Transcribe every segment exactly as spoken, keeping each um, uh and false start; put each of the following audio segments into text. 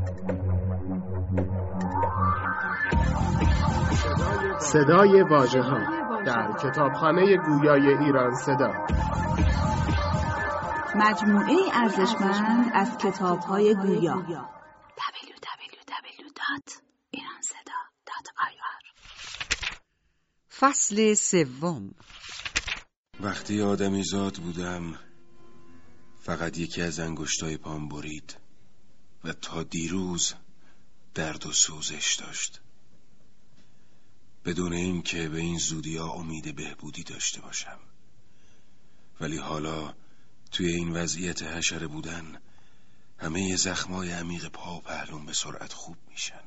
صدای واژه‌ها در کتابخانه گویای ایران صدا، مجموعه ارزشمند از کتاب‌های گویا. دبلیو دبلیو دبلیو دات ایران صدا دات آی آر. فصل سوم. وقتی آدمی زاد بودم فقط یکی از انگشتای پام برید و تا دیروز درد و سوزش داشت، بدون این که به این زودی‌ها امید بهبودی داشته باشم. ولی حالا توی این وضعیت حشره بودن همه زخمای عمیق پا و پهلوم به سرعت خوب میشن.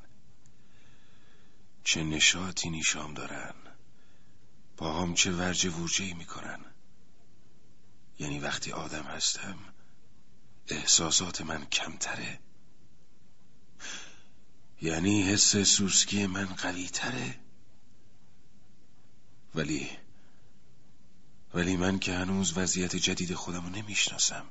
چه نشاطی نیشام دارن، پاهام چه ورجه ورجه‌ای میکنن. یعنی وقتی آدم هستم احساسات من کمتره، یعنی حس سوسکی من قوی تره. ولی ولی من که هنوز وضعیت جدید خودم رو نمیشناسم.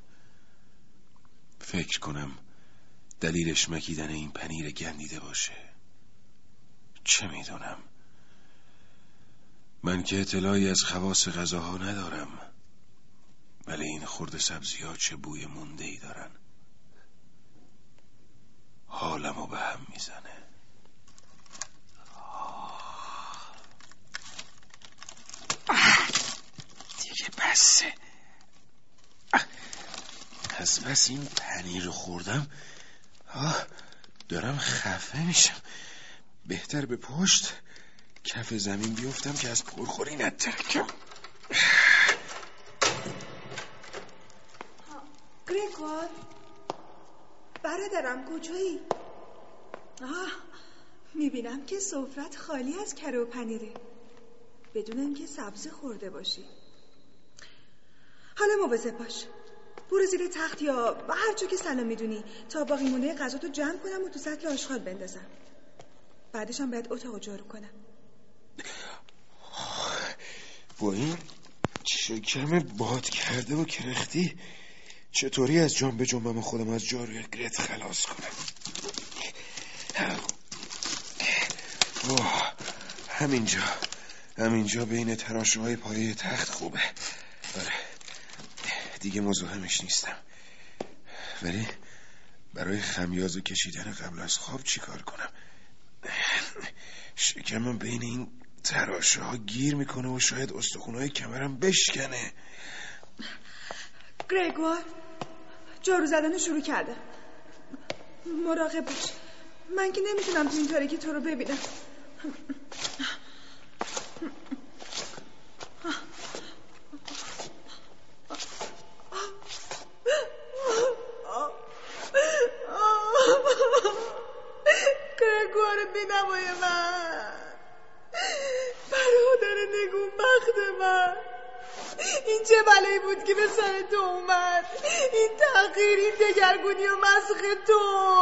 فکر کنم دلیلش مکیدن این پنیر گندیده باشه. چه میدونم، من که اطلاعی از خواص غذاها ندارم، ولی این خرد سبزی ها چه بوی مونده ای دارن. حالمو به هم میزنه. دیگه بسه. از بس این پنیر رو خوردم آه دارم خفه میشم. بهتر به پشت کف زمین بیفتم که از پرخوری نترکم. گریگور برادرم کجایی؟ آه میبینم که سفرت خالی از کره و پنیره، بدون اینکه سبزی خورده باشی. حالا مواظب باش، برو زیر تخت یا هر جا که سلام میدونی تا باقی مونده غذا تو جمع کنم و تو سطل آشغال بندازم. بعدش هم باید اتاقو جارو کنم. با این شکم باد کرده و کرختی چطوری از جان به جنبم و خودم از جاروی گرت خلاص کنم؟ اوه همینجا همینجا بین تراشه‌های پایه تخت خوبه. آره دیگه مزاحمش نیستم. ولی برای خمیازه کشیدن قبل از خواب چی کار کنم؟ شکمم بین این تراشه ها گیر میکنه و شاید استخونهای کمرم بشکنه. گریگور جارو زدن شروع کرده، مراقب باش. من که نمیتونم تو این تاریکی تو رو ببینم. گریگور بینمای من، برادر نگون بخت من، این چه بلایی بود که به سر تو اومد؟ این تغییر، این دگرگونی و مسخ تو.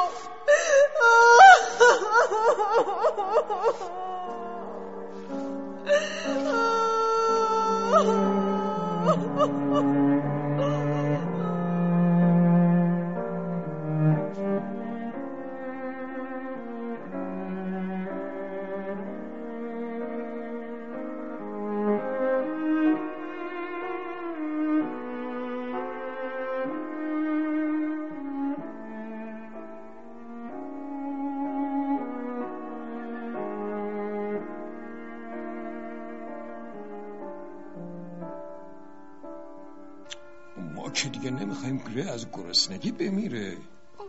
ما که دیگه نمیخوایم گره از گرسنگی بمیره.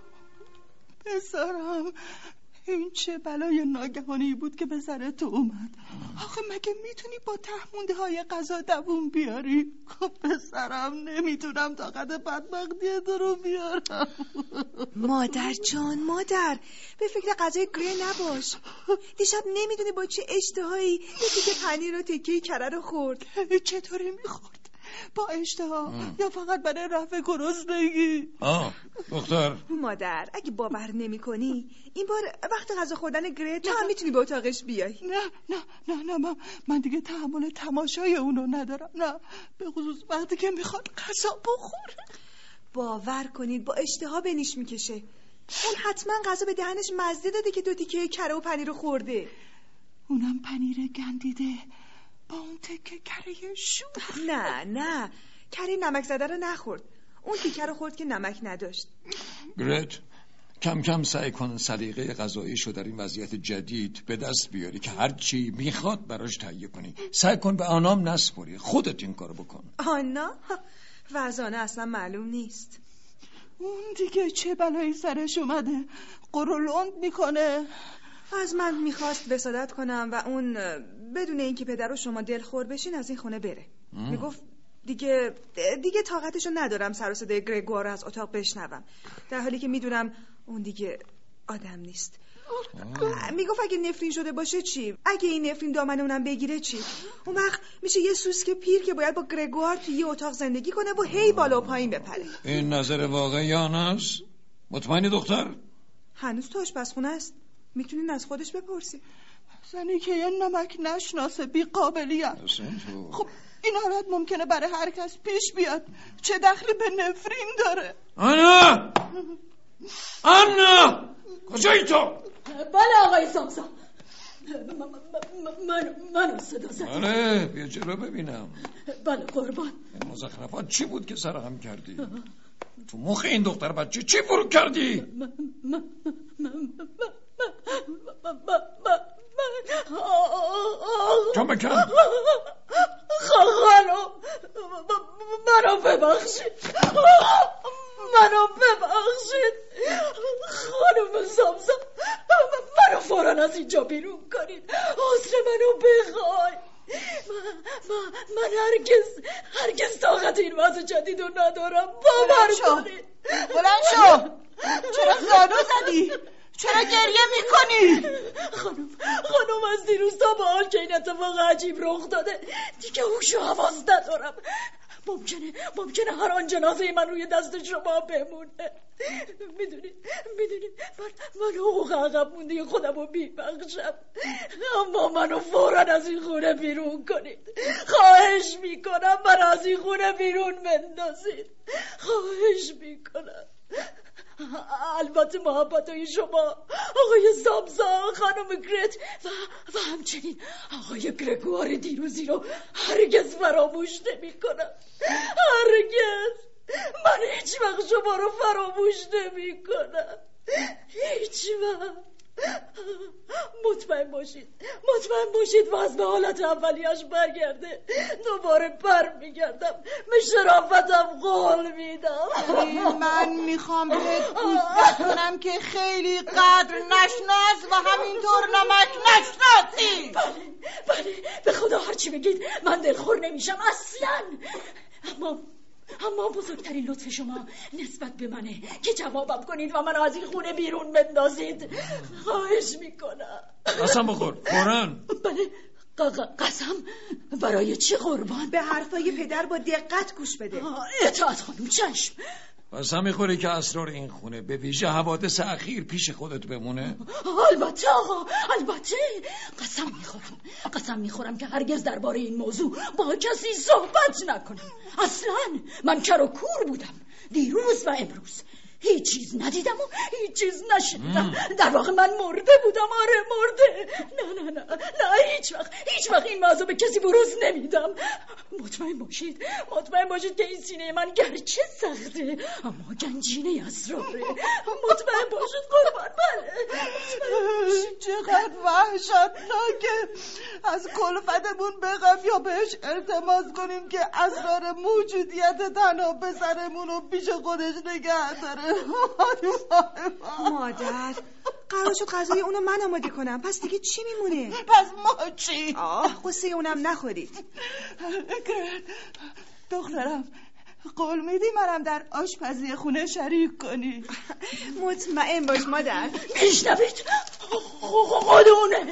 پسرم این چه بلای ناگهانی بود که به سر تو اومد؟ آخه مگه میتونی با تهمونده های غذا دووم بیاری؟ خب پسرم نمیتونم طاقت بدبختی تو رو بیارم. مادر جان، مادر به فکر غذای گره نباش. دیشب نمیدونی با چه اشتهایی یکی که پنیر و تکه کره رو خورد. چطوری میخورد؟ با اشتها یا فقط برای رفع گرسنگی؟ آه دختر مادر اگه باور نمی کنی این بار وقت غذا خوردن گره تو هم میتونی به اتاقش بیای. نه نه نه نه من, من دیگه تحمل تماشای اونو ندارم. نه به خصوص وقتی که میخواد غذا بخوره. باور کنید با اشتها به نیش میکشه. اون حتما غذا به دهنش مزه داده که دو تیکه کره و پنیر رو خورده. اونم پنیر گندیده با اون تکه کره شوخ. نه نه، کره نمک زده رو نخورد. اون تیکه رو خورد که نمک نداشت. گرت، کم کم سعی کن سلیقه غذاییشو در این وضعیت جدید به دست بیاری که هر چی میخواد براش تهیه کنی. سعی کن به آنام نسپاری، خودت این کارو بکن. آنا؟ وزانه اصلا معلوم نیست. اون دیگه چه بلایی سرش اومده؟ قرولند میکنه. از من میخواست وسادت کنم و اون بدون اینکه پدر و شما دلخور بشین از این خونه بره. میگفت دیگه دیگه طاقتشو ندارم سر و صدای گرگوار رو از اتاق بشنوم، در حالی که میدونم اون دیگه آدم نیست. میگفت اگه نفرین شده باشه چی؟ اگه این نفرین دامن اونم بگیره چی؟ اون وقت میشه یه سوسک پیر که باید با گرگوار توی یه اتاق زندگی کنه و هی بالا و پایین بپره. این نظر واقعی آناست؟ مطمئنی دختر؟ هنوز تو آشپزخونه است، میتونین از خودش بپرسی. زنی که یه نمک نشناسه، بی قابلیت. خب این حالت ممکنه برای هر کس پیش بیاد، چه دخلی به نفرین داره؟ آنا! آنا! کجایی تو؟ بله آقای سامسا، من منو صدا زدی. بله بیا جلو ببینم. بله قربان. این مزخرفات چی بود که سرهم کردی؟ تو مخ این دختر بچه چی فرو کردی؟ جا بکن. خانم منو ببخشید، منو ببخشید خانم سامسا، منو فوراً از اینجا بیرون کنید، حسن منو بخوای. من, من, من هرگز هرگز طاقت این وضع جدید رو ندارم، باور کنید. بلند شو. چرا زانو زدی؟ چرا گریه میکنی؟ خانم خانم از دیروز تا به حال که این اتفاق عجیب رخ داده دیگه هوش و حواس ندارم. ممکنه ممکنه هر آن جنازه من روی دست شما بمونه. میدونید میدونید من من حقوق عقب مونده خودم رو میبخشم، اما منو فوراً از این خونه بیرون کنید. خواهش میکنم من از این خونه بیرون بندازید، خواهش میکنم. البته محبتای شما آقای سامسا، خانم گرت و, و همچنین آقای گرگوار دیروزی رو هرگز فراموش نمی کنم. هرگز. من هیچ وقت شما رو فراموش نمی کنم، هیچ وقت. مطمئن باشید مطمئن باشید وضع به حالت اولیش برگرده، دوباره بر میگردم، به شرافتم قول میدم. من میخوام بهت گوش کنم که خیلی قدر نشناس و همینطور نمک نشناسی. بله بله به خدا هرچی بگید من دلخور نمیشم اصلا، اما اما بزرگترین لطف شما نسبت به منه که جوابم کنید و منو از این خونه بیرون بندازید. خواهش میکنم. قسم بخور فوراً. بله قسم. برای چی قربان؟ به حرفای پدر با دقت گوش بده. اطاعت خانم. چشم. قسم میخوری که اسرار این خونه به ویژه حوادث اخیر پیش خودت بمونه؟ البته آقا، البته. قسم میخورم قسم میخورم که هرگز درباره این موضوع با کسی صحبت نکنم. اصلا من کر و کور بودم دیروز و امروز، هیچ چیز ندیدم و هیچ چیز نشنیدم. در واقع من مرده بودم. آره مرده. نه نه نه نه هیچ وقت هیچ وقت این موضوع به کسی بروز نمیدم. مطمئن باشید مطمئن باشید که این سینه من گرچه سخته اما گنجینه اسراره. مطمئن باشید قربان. بله چقدر وحشتناکه. از کلفتمون بخوایم یا بهش التماس کنیم که اسرار موجودیت تنها پسرمون رو پیش خودش نگه داره. مادر قرار شد غذای اونو من آماده کنم، پس دیگه چی میمونه؟ پس ما چی؟ آه قصه اونم نخورید. دخترم قول میدی منم در آشپزی خونه شریک کنی؟ مطمئن باش مادر. میشنوید؟ خودونه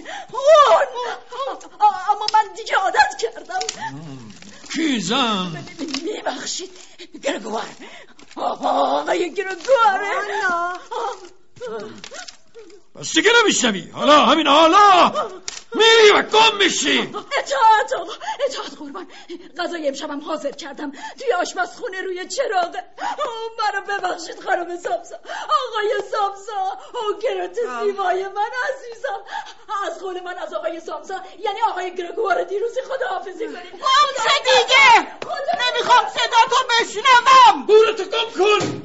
اما من دیگه عادت کردم. کی زن؟ میبخشید گرگوار. آقای گرگواره. آنا بس دیگه نمیشنوی؟ حالا همین حالا میری و گم میشی. اطاعت آقا، اطاعت قربان. غذای امشبم حاضر کردم توی آشپزخونه روی چراغه. منو ببخشید خانم سامسا، آقای سامسا، او گرت سیمای من عزیزم. از قول من از آقای سامسا یعنی آقای گرگوار دیروزی خداحافظی کنید. خب چه دیگه؟ نمیخوام صدا تو بشنوم. بورتو گم کن.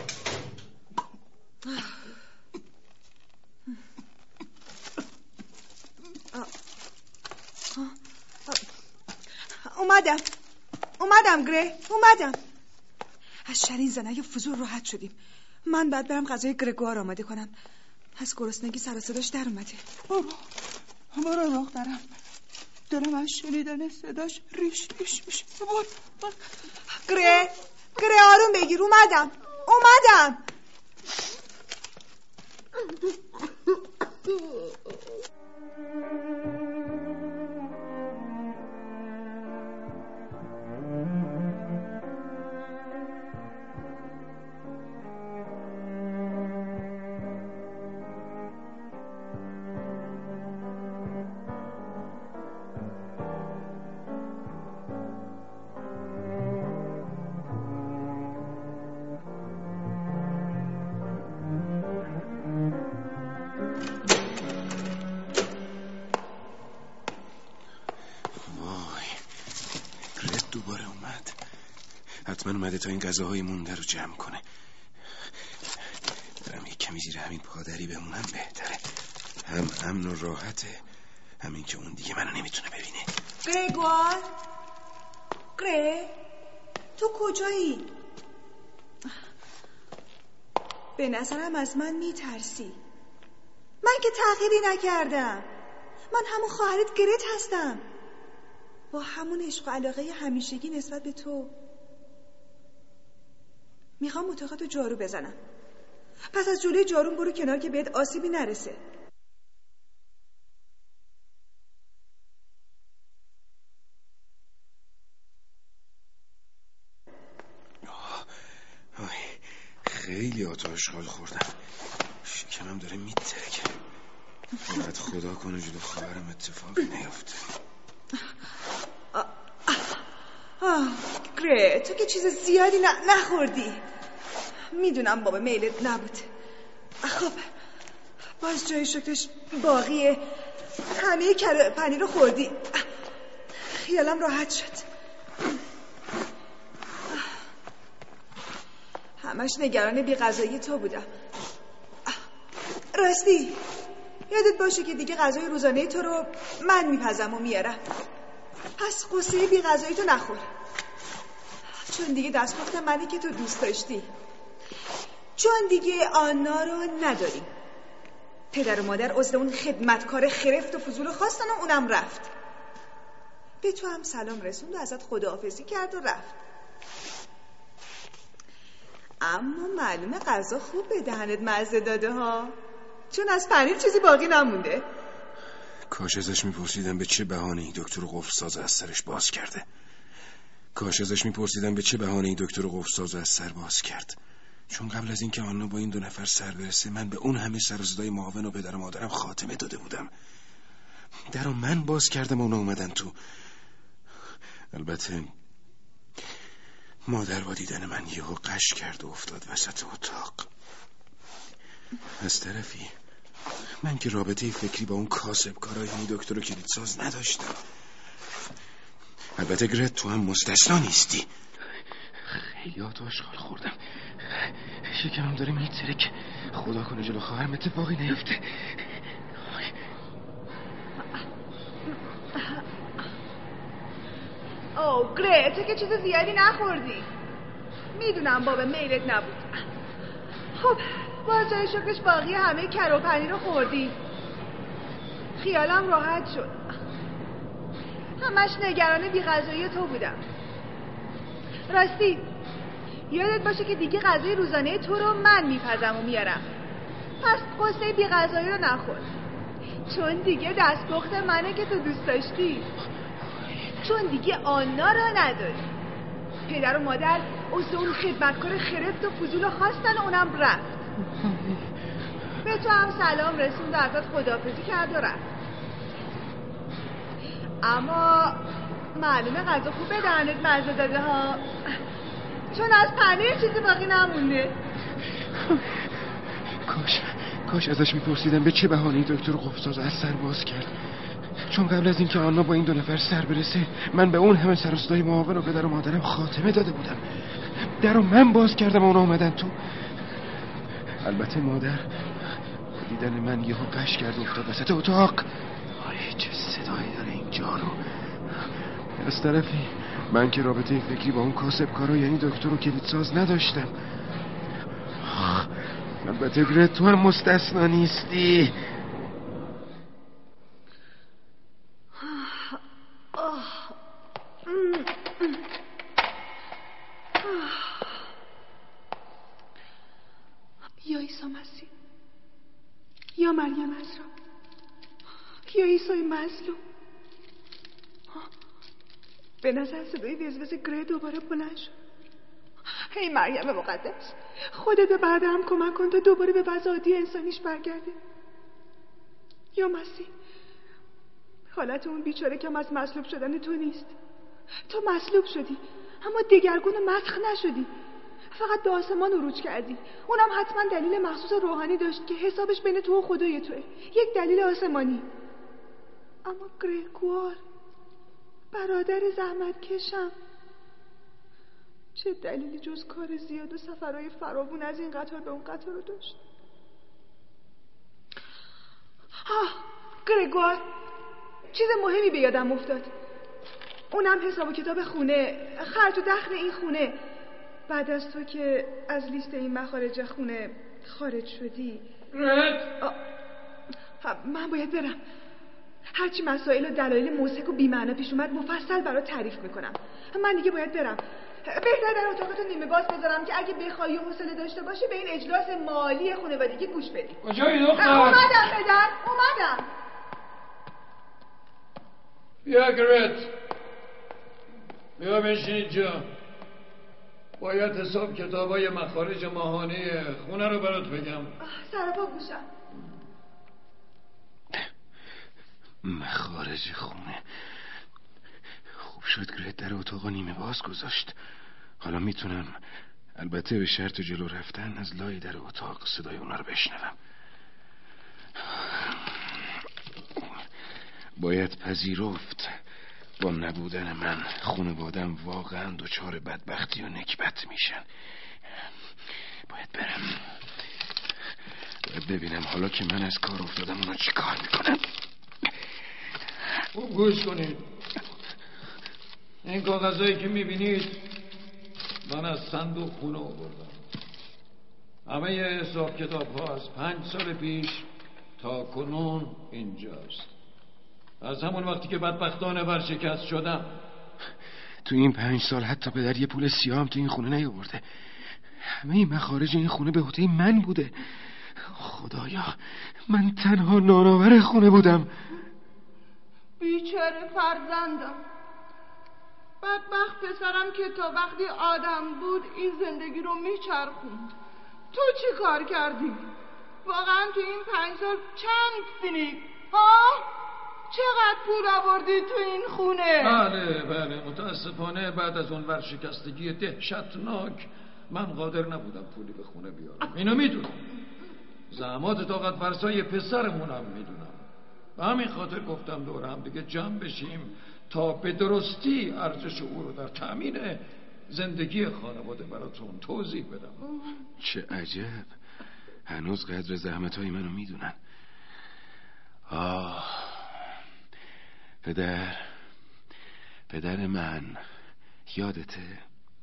اومدم اومدم گره اومدم. از شر این زنای فضول راحت شدیم. من بعد برم غذای گرگوار آماده کنم. از گرسنگی سر و صداش در اومده. برو برو دخترم، دلم از شنیدن صداش ریش ریش میشه. برو گره گره آروم بگیر. اومدم اومدم. حتما اومده تا این غذاهای مونده رو جمع کنه. برم یک کمی زیر همین پادری بمونم بهتره. هم امن و راحته، همین که اون دیگه منو نمیتونه ببینه. گرگوار گره تو کجایی؟ به نظرم از من میترسی. من که تغییری نکردم. من همون خواهرت گرت هستم، با همون عشق و علاقه همیشگی نسبت به تو. میخوام اتاقتو جارو بزنم. پس از جلوی جارون برو کنار که بهت آسیبی نرسه. خیلی آتاشغال خوردم، شکمم داره میترکه. فقط خدا کنه جلو خواهرم اتفاقی نیفته. آه گره تو که چیز زیادی ن- نخوردی. میدونم بابا میلت نبود. خب باز جای شکرش باقیه. همه کره پنیر رو خوردی. خیالم راحت شد. همش نگران بی غذایی تو بودم. راستی یادت باشه که دیگه غذای روزانه تو رو من میپزم و میارم. پس قصه بی غذایی تو نخور، چون دیگه دستپخت منی که تو دوست داشتی. چون دیگه آنا رو نداریم. پدر و مادر عضو اون خدمتکار خرفت و فضول خواستن و اونم رفت. به تو هم سلام رسوند و ازت خداحافظی کرد و رفت. اما معلومه غذا خوب به دهنت مزه داده ها، چون از پنیر چیزی باقی نمونده. کاش ازش میپرسیدم به چه بهانه‌ای دکتر قفل‌ساز از سرش باز کرده. کاش ازش میپرسیدم به چه بهانه‌ای دکتر قفل‌ساز از سر باز کرد. چون قبل از اینکه آنا با این دو نفر سر برسه، من به اون همه سر و صدای معاون و پدر و مادرم خاتمه داده بودم. درو من باز کردم و اونا اومدن تو. البته مادر با دیدن من یهو قش کرد و افتاد وسط اتاق. از طرفی من که رابطه فکری با اون کاسب کارای یعنی دکتر و کلیدساز نداشتم. البته گرت تو هم مستثنا نیستی. خیلی آتاشغال خوردم، شکمم داره میترک. خدا کنه جلو خواهرم اتفاقی نیفته. اوه گره تو که چیز زیادی نخوردی. میدونم بابا میلت نبود. خب باز جای شکرش باقی همه کره و پنیر رو خوردی. خیالم راحت شد. همش نگران بی غذایی تو بودم. راستی یادت باشه که دیگه غذای روزانه تو رو من میپزم و میارم. پس قصه بی غذایی رو نخور، چون دیگه دستپخت منه که تو دوست داشتی. چون دیگه آنا رو نداری. پدر و مادر عضو اون خدمتکار خرفت و فضول خواستن و اونم رفت. به تو هم سلام رسوند و ازت خداحافظی کرد و رفت. اما معلومه غذا خوب به دهنت مزه داده ها، چون از پنیر چیزی باقی نمونده. کاش کاش ازش میپرسیدم به چه بهانه‌ای دکتر قفزاز از سر باز کرد، چون قبل از اینکه آنا با این دو نفر سر برسه من به اون همه سر و صدای معاون و پدر و مادرم خاتمه داده بودم. درو من باز کردم و اونا اومدن تو. البته مادر دیدن من یهو قش کرد و افتاد وسط اتاق. آره چه صدایی داره این جارو. از طرفی من که رابطه فکری با اون کاسب کارا یعنی دکتر و کلیدساز نداشتم. البته گرت تو هم مستثنا نیستی. یا عیسی مسیح، یا مریم عذرا، یا عیسی مظلوم. به نظر صدای وزوز گره دوباره بلند شد. ای مریم مقدس، خودت به بعدم کمک کن تا دوباره به وضع عادی انسانیش برگرده. یا مسیح، حالت اون بیچاره کم از مصلوب شدن تو نیست. تو مصلوب شدی اما دگرگون و مسخ نشدی، فقط به آسمان عروج کردی. اونم حتما دلیل مخصوص روحانی داشت که حسابش بین تو و خدای توه، یک دلیل آسمانی. اما گرگوار برادر زحمت کشم چه دلیلی جز کار زیاد و سفرهای فراوون از این قطار به اون قطار رو داشت؟ آه گرگوار، چیز مهمی به یادم افتاد. اونم حساب و کتاب خونه، خرج و دخل این خونه. بعد از تو که از لیست این مخارج خونه خارج شدی من باید برم. هرچی مسائل و دلایل موثق و بی‌معنا پیش اومد مفصل برات تعریف میکنم. من دیگه باید برم. بهتر در اتاقتون نیمه باز بذارم که اگه بخوای و حوصله داشته باشی به این اجلاس مالی خانوادگی گوش بدی. کجایی دختر؟ اومدم پدر، اومدم. بیا گرت، بیا بشین اینجا. باید حساب کتابای مخارج ماهانه خونه رو برات بگم. سرپا گوشم. مخارج خونه. خوب شد گرت در اتاق نیمه باز گذاشت. حالا میتونم، البته به شرط جلو رفتن، از لای در اتاق صدای اونا رو بشنوم. باید پذیرفت با نبودن من خانواده‌ام واقعا دچار بدبختی و نکبت میشن. باید برم، باید ببینم حالا که من از کار افتادم اونا چی کار میکنن. خوب گوش کنید. این کاغذایی که میبینید من از صندوق خونه آوردم. همه ی حساب کتاب ها از پنج سال پیش تا کنون اینجاست، از همون وقتی که بدبختانه ورشکست شدم. تو این پنج سال حتی پدر یه پول سیاه هم تو این خونه نیاورده. همه این مخارج این خونه به عهده من بوده. خدایا، من تنها نانآور خونه بودم. بیچاره فرزندم، بدبخت پسرم که تا وقتی آدم بود این زندگی رو میچرخوند. تو چی کار کردی؟ واقعا تو این پنج سال چند فینی؟ ها؟ چقدر پول آوردی تو این خونه؟ بله بله متاسفانه بعد از اون ورشکستگی دهشتناک من قادر نبودم پولی به خونه بیارم. اینو میدونم، زحمات طاقت فرسای پسرمونم میدونم. به همین خاطر گفتم دور هم دیگه جمع بشیم تا به درستی ارزش او رو در تأمین زندگی خانواده براتون توضیح بدم. چه عجب، هنوز قدر زحمتهای منو میدونن. آه، پدر پدر من یادته؟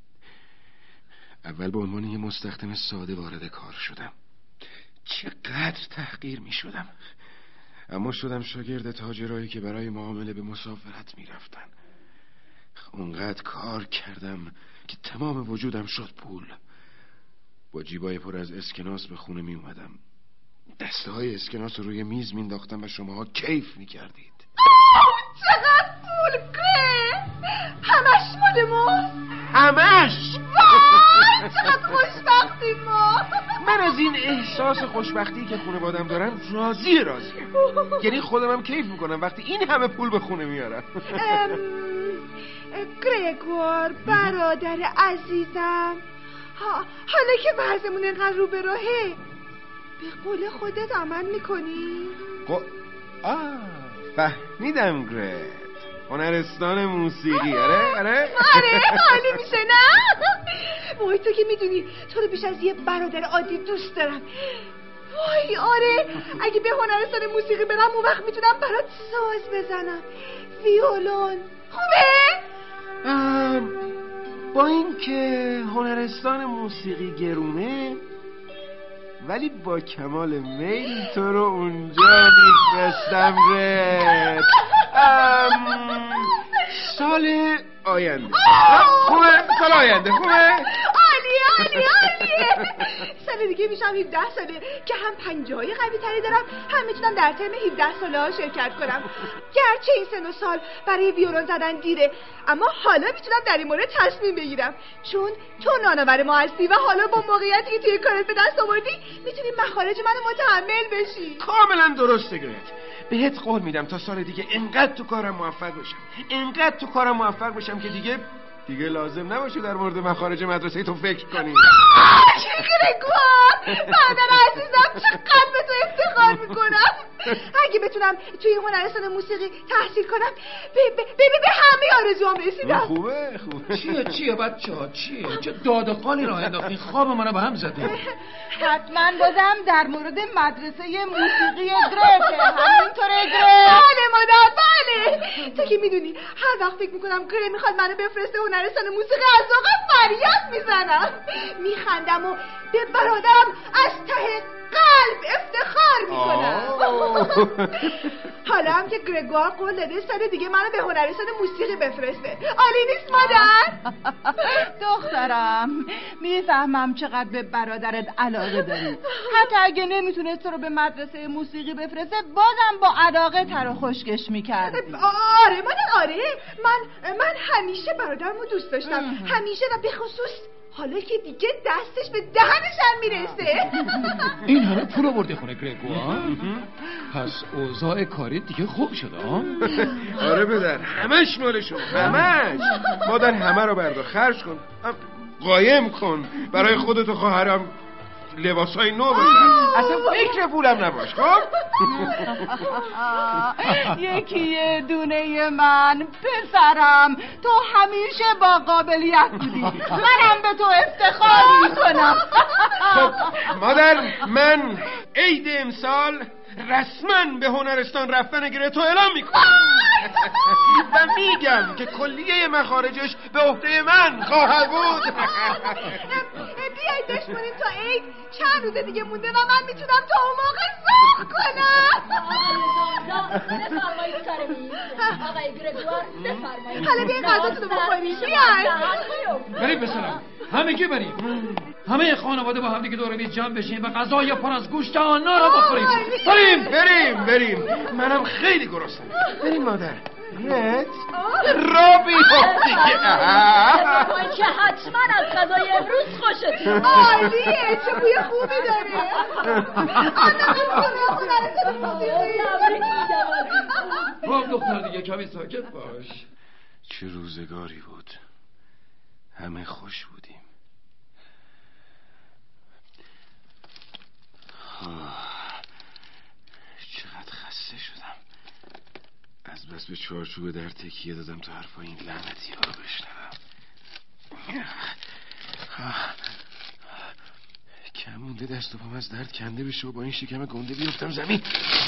اول به عنوان یه مستخدم ساده وارد کار شدم. چقدر تحقیر می شدم، اما شدم شاگرد تاجرایی که برای معامله به مسافرت می رفتن. اونقدر کار کردم که تمام وجودم شد پول. با جیبای پر از اسکناس به خونه می اومدم. دسته های اسکناس رو روی میز می انداختم و شماها کیف می کردید. چقدر پول که همش مال ما. همش؟ وای چقدر خوشبختیم ما. من از این احساس خوشبختی که خانواده‌ام دارن راضی راضی یعنی خودم هم کیف میکنم وقتی این همه پول به خونه میارم. گرگور برادر عزیزم، حالا که وضعمون اینقدر رو به راهه به قول خودت عمل میکنی؟ قو... آه فهمیدم گرت، هنرستان موسیقی. آره آره آره حالی میشه نه؟ وای تو که میدونی تو رو بیش از یه برادر عادی دوست دارم. وای آره اگه به هنرستان موسیقی برم اون وقت میتونم برات ساز بزنم، ویولون. خوبه؟ ام... با این که هنرستان موسیقی گرونه ولی با کمال میل تو رو اونجا میفرستم رد ام... سال آینده. خوبه؟ سال آینده خوبه؟ عالیه عالیه عالیه. سال دیگه میشم هفده ساله که هم پنجه های قوی تری دارم هم میتونم در ترم هفده ساله ها شرکت کنم. گرچه این سن و سال برای ویولون زدن دیره اما حالا میتونم در این مورد تصمیم بگیرم چون تو نانآور ما هستی و حالا با موقعیتی که توی کارت به دست آوردی میتونی مخارج منو متحمل بشی. کاملا درسته گرت، بهت قول میدم تا سال دیگه انقدر تو کارم موفق بشم انقدر تو کارم موفق بشم که دیگه دیگه لازم نباشه در مورد مخارج مدرسه تو فکر کنی. گرگوار برادر عزیزم چقدر به تو افتخار میکنم. اگه بتونم توی هنرستان موسیقی تحصیل کنم به به به, به همه آرزوام رسیدم. خوبه خوبه. چیه چیه بچه‌ها چیه؟ چه داد و قالی راه انداختین؟ خواب منو به هم زدین. حتما بازم در مورد مدرسه موسیقی گرته. همینطوره گره؟ بله مادر بله. تو که میدونی هر وقت فکر میکنم گره میخواد منو بفرسته هنرستان موسیقی از واقعا فریاد میزنم میخندم و به برادرم از ته قلب افتخار میکنم. حالا هم که گرگوار قول داده سال دیگه منو به هنرستان موسیقی بفرسته. عالی نیست مادر؟ دخترم میفهمم چقدر به برادرت علاقه داری. حتی اگه نمیتونست تو رو به مدرسه موسیقی بفرسته بازم با علاقه تر و خشکش میکرد. آره مادر آره من من همیشه برادرمو دوست داشتم همیشه و به خصوص حالا که دیگه دستش به دهنشم میرسه. این همه پول آورده خونه گرگوار؟ پس اوضاع کاری دیگه خوب شده ها؟ آره پدر همش مالشون همش. مادر همه رو بردار خرج کن قایم کن برای خودت و خواهرم لباسای نو بزن. اصلا فکر پولم نباش خب. یکی دونه من پسرم تو همیشه با قابلیت بودی منم به تو افتخار میکنم. خب مادر من عید امسال رسما به هنرستان رفتن گرتو اعلام میکنم و میگم که کلیه مخارجش به عهده من خواهد بود. بیایید بشمونیم تا عید چند روز دیگه مونده و من میتونم تا اون موقع ساخت کنم. بفرمایید سر میز آقای گرگوار بفرمایید. حالا بیایید غذاتون رو بخورید. بیایید بریم بسرم همگی بریم همه خانواده با هم دیگه دور میز جمع بشیم و غذای پر از گوشت آنا رو بخوریم. بریم بریم بریم منم خیلی گرسنم. بریم مادر. رد رابی خب دیگه که حتما از غذای امروز خوشتون. عالیه چه بوی خوبی داره. خب دختر دیگه کمی ساکت باش. چه روزگاری بود همه خوش بودیم. چقدر خسته شدم از بس به چارچوب در تکیه دادم تا حرفای این لعنتی ها رو بشنوم. کم مونده دست و پام از درد کنده بشه و با این شکم گنده بیفتم زمین.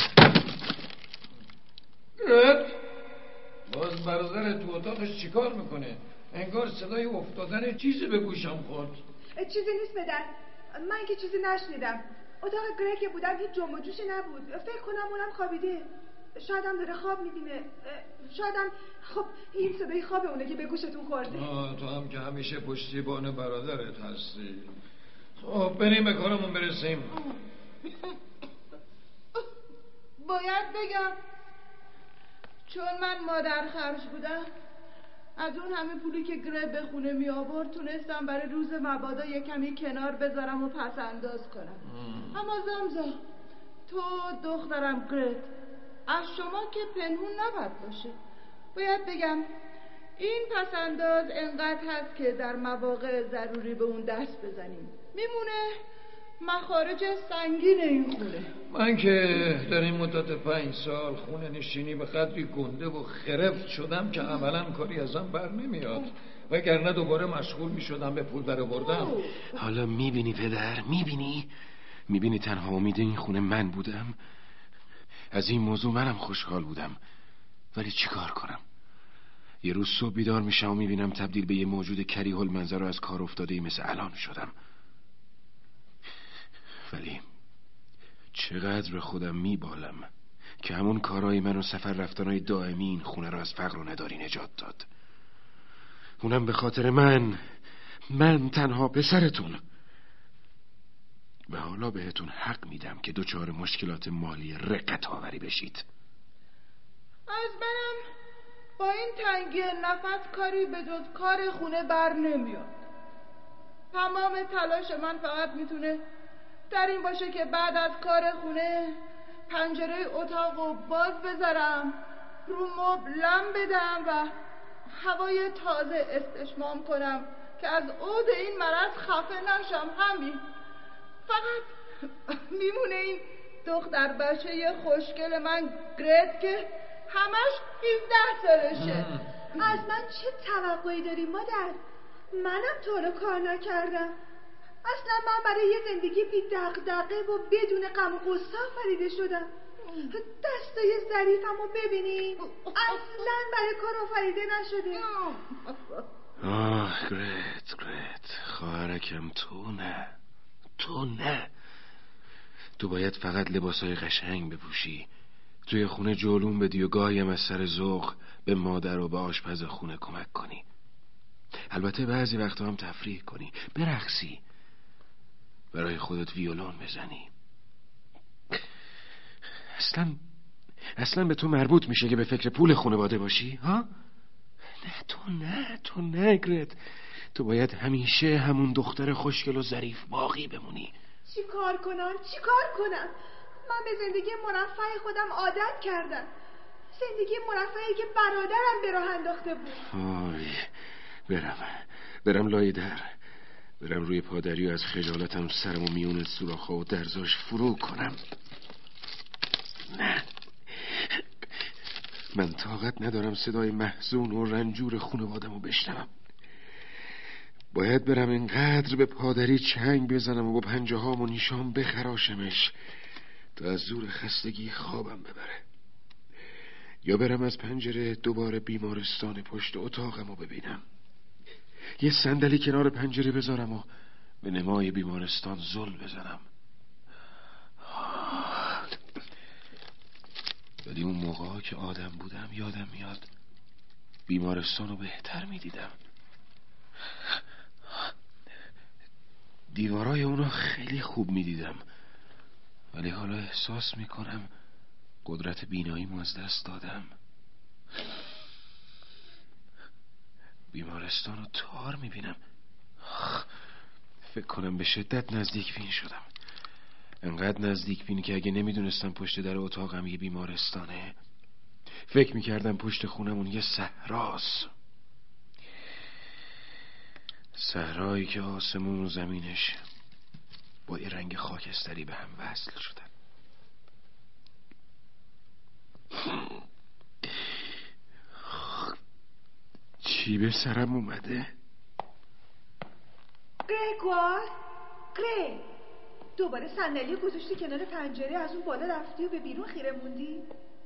رد باز برادر تو اتاقش چیکار میکنه؟ انگار صدای افتادن چیزی به گوشم خورد. چیزی نیست پدر من که چیزی نشنیدم. اتاق گره که بودم هیچ جنب و جوشی نبود. فکر کنم اونم خوابیده. شاید هم داره خواب میبینه. شاید هم خب این صدای خواب اونه که به گوشتون خورده. آه تو هم که همیشه پشتیبان برادرت هستی. خب بریم به کارمون برسیم. باید بگم چون من مادر خرج بودم از اون همه پولی که گرت به خونه می آورد تونستم برای روز مبادا یه کمی کنار بذارم و پس انداز کنم. اما زمزا، تو دخترم گرت، از شما که پنهون نباید باشه. باید بگم این پس انداز انقدر هست که در مواقع ضروری به اون دست بزنیم. میمونه مخارج سنگین این خونه. من که در این مدت پنج سال خونه نشینی به قدری گنده و خرفت شدم که عملا کاری ازم بر نمیاد، وگرنه دوباره مشغول می شدم به پول در آوردن. حالا میبینی پدر، میبینی میبینی تنها امید این خونه من بودم. از این موضوع منم خوشحال بودم، ولی چی کار کنم؟ یه روز صبح بیدار میشم و میبینم تبدیل به یه موجود کریه المنظر و از کار افتاده مثل الان شدم. ولی چقدر به خودم میبالم که همون کارهای من و سفر رفتنهای دائمی این خونه را از فقر و نداری نجات داد. اونم به خاطر من، من تنها پسرتون. و حالا بهتون حق میدم که دوچار مشکلات مالی رقت آوری بشید. از منم با این تنگی نفس کاری به جز کار خونه بر نمیاد. تمام تلاش من فقط میتونه در این باشه که بعد از کار خونه پنجره اتاقو باز بذارم، رو مبل لم بدم و هوای تازه استشمام کنم که از عود این مرض خفه نشم. همین. فقط میمونه این دختر بچه خوشگل من گرت که همش هفده سالشه. از من چه توقعی داری مادر؟ منم تو رو کار نکردم. اصلا من برای یه زندگی بی دغدغه و بدون غم و غصه آفریده شدم. دستای ظریفمو ببینی؟ اصلا برای کار آفریده نشده. آه گرت گرت خواهرکم، تو نه، تو نه. تو باید فقط لباسای قشنگ بپوشی، توی خونه جلوم بدی و گاهی هم از سر ذوق به مادر و به آشپز خونه کمک کنی. البته بعضی وقتا هم تفریح کنی، برقصی، برای خودت ویولون بزنی. اصلا اصلا به تو مربوط میشه که به فکر پول خانواده باشی؟ ها؟ نه تو نه تو نه گرت، تو باید همیشه همون دختر خوشگل و ظریف باقی بمونی. چی کار کنم؟ چی کار کنم؟ من به زندگی مرفه خودم عادت کردم. زندگی مرفهی که برادرم به راه انداخته بود. آی برم برم لای در، برم روی پادری و از خجالتم سرمو میون سوراخ‌ها و درزاش فرو کنم. نه، من طاقت ندارم صدای محزون و رنجور خانواده‌مو بشنوم. باید برم اینقدر به پادری چنگ بزنم و با پنجه هامو نیشام بخراشمش تا از زور خستگی خوابم ببره، یا برم از پنجره دوباره بیمارستان پشت اتاقمو ببینم، یه صندلی کنار پنجره بذارم و به نمای بیمارستان زل بزنم. ولی اون موقع که آدم بودم یادم میاد بیمارستانو بهتر میدیدم. دیوارای اونو خیلی خوب میدیدم، ولی حالا احساس میکنم قدرت بیناییمو از دست دادم. بیمارستانو تار میبینم. فکر کنم به شدت نزدیک بین شدم، انقدر نزدیک بین که اگه نمیدونستم پشت در اتاقم یه بیمارستانه، فکر میکردم پشت خونمون یه صحراست. صحرایی که آسمون و زمینش با یه رنگ خاکستری به هم وصل شدن. چی به سرم اومده؟ گریگوار، گری، دوباره صندلی گذاشتی کنار پنجره، از اون بالا رفتی و به بیرون خیره موندی؟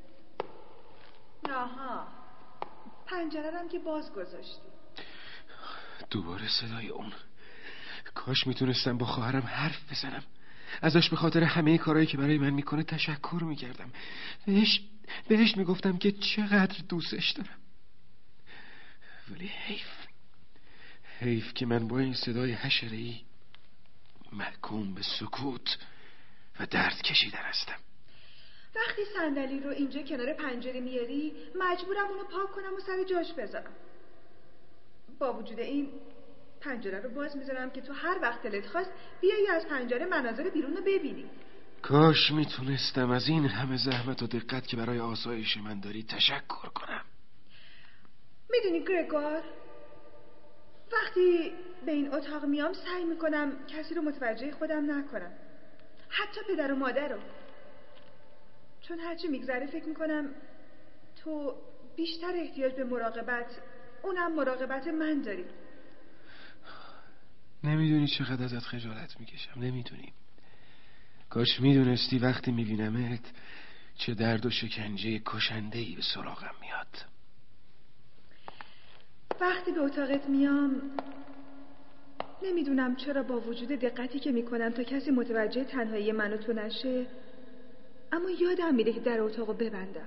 آها، پنجره هم که باز گذاشتی. دوباره صدای اون. کاش میتونستم با خواهرم حرف بزنم، ازش به خاطر همه کارهایی که برای من میکنه تشکر میکردم، بهش بهش میگفتم که چقدر دوستش دارم. ولی حیف حیف که من با این صدای حشره‌ای محکوم به سکوت و درد کشیدن هستم. وقتی صندلی رو اینجا کنار پنجره میاری مجبورم اونو پاک کنم و سر جاش بذارم. با وجود این پنجره رو باز میذارم که تو هر وقت دلت خواست بیایی از پنجره مناظر بیرون رو ببینی. کاش میتونستم از این همه زحمت و دقت که برای آسایش من داری تشکر کنم. میدونی گرگور، وقتی به این اتاق میام سعی میکنم کسی رو متوجه خودم نکنم، حتی پدر و مادر رو، چون هرچی میگذره فکر میکنم تو بیشتر احتیاج به مراقبت، اونم مراقبت من داری. نمیدونی چقدر ازت خجالت میکشم، نمیدونی. کاش میدونستی وقتی میبینمت چه درد و شکنجه کشنده‌ای به سراغم میاد. وقتی به اتاقت میام نمیدونم چرا با وجود دقتی که میکنم تا کسی متوجه تنهایی من و تو نشه، اما یادم میره که در اتاقو ببندم.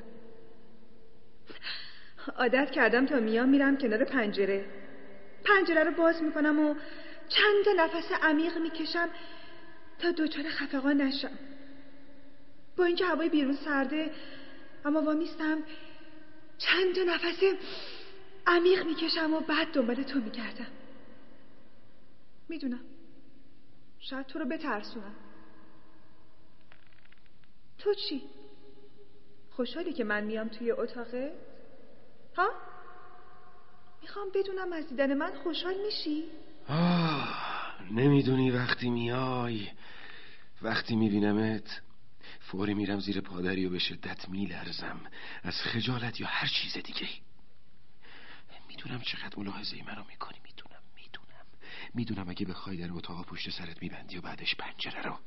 عادت کردم تا میام میرم کنار پنجره پنجره رو باز میکنم و چند تا نفس عمیق میکشم تا دچار خفقان نشم. با اینکه هوای بیرون سرده، اما وامیستم چند تا نفس عمیق میکشم و بعد دنبال تو میگردم. میدونم شاید تو رو بترسونم. تو چی؟ خوشحالی که من میام توی اتاقه؟ ها؟ میخوام بدونم از دیدن من خوشحال میشی؟ آه، نمیدونی وقتی میای، وقتی میبینمت فوری میرم زیر پادری و به شدت میلرزم از خجالت یا هر چیز دیگه. میدونم چقدر ملاحظه منو میکنی، میدونم میدونم میدونم اگه بخوای در اتاق پشت سرت میبندی و بعدش پنجره رو.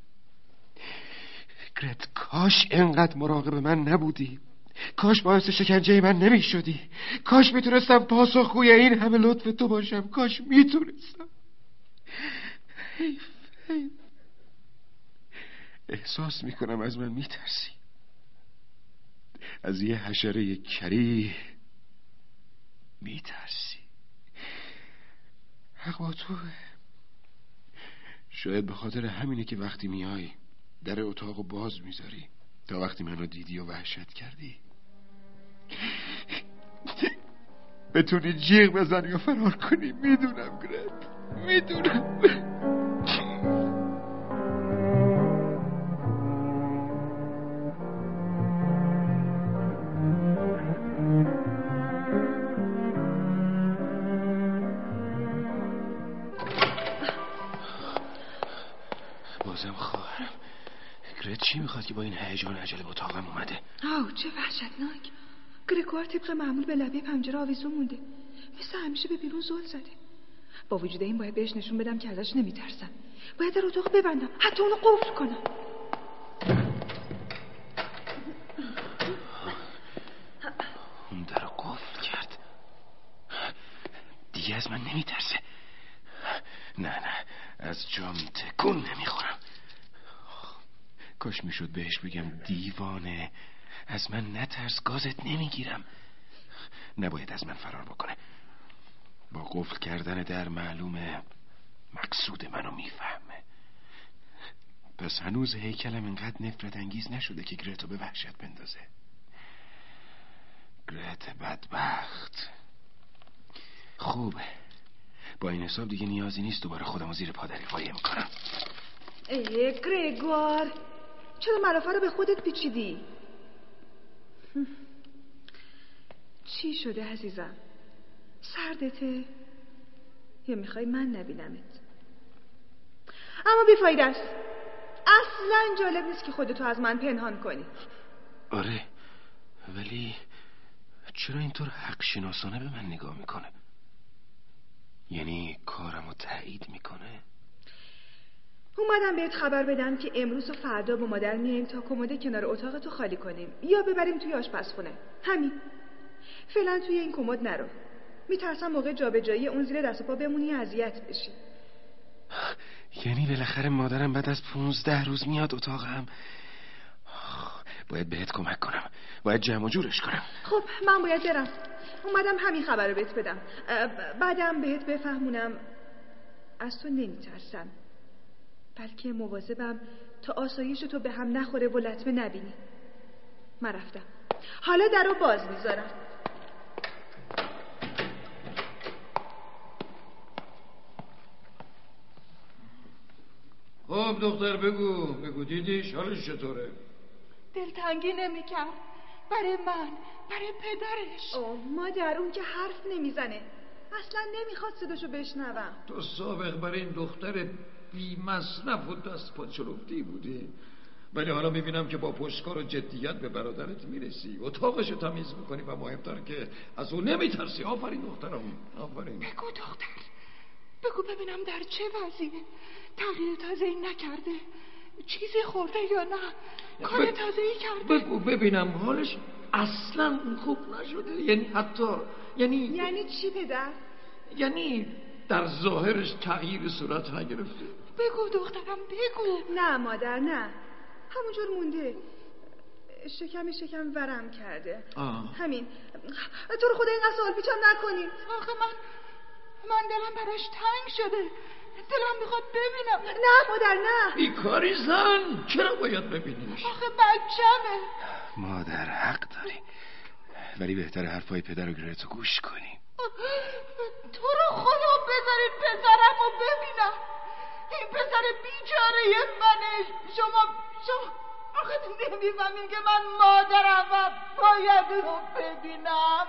گرت، کاش انقدر مراقب من نبودی، کاش باعث شکنجه من نمیشدی، کاش میتونستم پاسخگوی این همه لطف تو باشم، کاش میتونستم. حیف حیف. احساس میکنم از من میترسی، از یه حشره کری میترسی. حق با توه. شاید به خاطر همینه که وقتی میای در اتاقو باز میذاری تا وقتی منو دیدی و وحشت کردی بتونی جیغ بزنی و فرار کنی. میدونم گرت، میدونم. بازم خواهرم. گرت چی میخواد که با این هیجان عجله به اتاقم اومده؟ آه چه وحشتناک. گرگوار طبق معمول به لبه پنجره آویزون مونده، مثل همیشه به بیرون زل زده. با وجود این باید بهش نشون بدم که ازش نمیترسم. باید در اتاق ببندم، حتی اونو قفل کنم. اون در رو قفل کرد. دیگه از من نمیترسه. نه نه، از جام تکون نمیخورم. کاش میشد بهش بگم دیوانه، از من نترس، گازت نمیگیرم. نباید از من فرار بکنه. با قفل کردن در معلومه مقصود منو میفهمه. پس هنوز هیکلم اینقدر نفرت انگیز نشده که گرتو به وحشت بندازه. گرت بدبخت. خوبه، با این حساب دیگه نیازی نیست دوباره خودمو زیر پادری قایم کنم. ای گرگوار، چرا ملافه رو به خودت پیچیدی؟ چی شده عزیزم؟ سردته؟ یا میخوای من نبینمت؟ اما بیفایده است. اصلا جالب نیست که خودتو از من پنهان کنی. آره، ولی چرا اینطور حق شناسانه به من نگاه میکنه؟ یعنی کارمو تایید میکنه؟ اومدم بهت خبر بدم که امروز و فردا با مادر میایم تا کمد کنار اتاقتو خالی کنیم یا ببریم توی آشپزخونه. همین. فعلا توی این کمد نرو. میترسم موقع جابجایی اون زیر دست و پا بمونی اذیت بشی. یعنی بالاخره مادرم بعد از پونزده روز میاد اتاقم. باید بهت کمک کنم، باید جمع و جورش کنم. خب من باید برم. اومدم همین خبر رو بهت بدم. بعدم بهت بفهمونم از تو نمیترسم، بلکه مواظبم تا آسایش تو به هم نخوره و لطمه نبینی. من رفتم، حالا در رو باز میذارم. خب دختر بگو بگو دیدیش حالش چطوره؟ دلتنگی نمی کرد برای من، برای پدرش. اوه مادر، اون که حرف نمیزنه، اصلا نمیخواد صداشو بشنوم. تو سابق برای این دختر بی مصرف و دست پا چلفتی بودی، ولی حالا میبینم که با پشتکار و جدیت به برادرت میرسی، اتاقشو تمیز میکنی و مهمتر که از اون نمیترسی. آفرین دخترم، آفرین. بگو دختر، بگو ببینم در چه وضعیه؟ تغییر تازه‌ای نکرده؟ چیزی خورده یا نه؟ کار ب... تازه‌ای کرده؟ بگو ببینم حالش اصلا خوب نشده، یعنی حتی یعنی یعنی چی پدر؟ یعنی در ظاهرش تغییر صورت نگرفته. بگو دخترم بگو. نه مادر نه، همونجور مونده، شکم شکم ورم کرده. آه. همین. تو رو خدا اینقدر سوال پیچم نکنی. آخه من من دلم براش تنگ شده، دلم میخواد ببینم. نه مادر نه. بیکاری زن، چرا باید ببینیش؟ آخه بچمه. مادر حق داری، ولی بهتر حرفای پدر و گرهتو گوش کنی. تو رو خدا بذارید پسرم رو ببینم. این پسر بیچاره منه. شما شما آخه نمیفهمین که من مادرم و باید رو ببینم.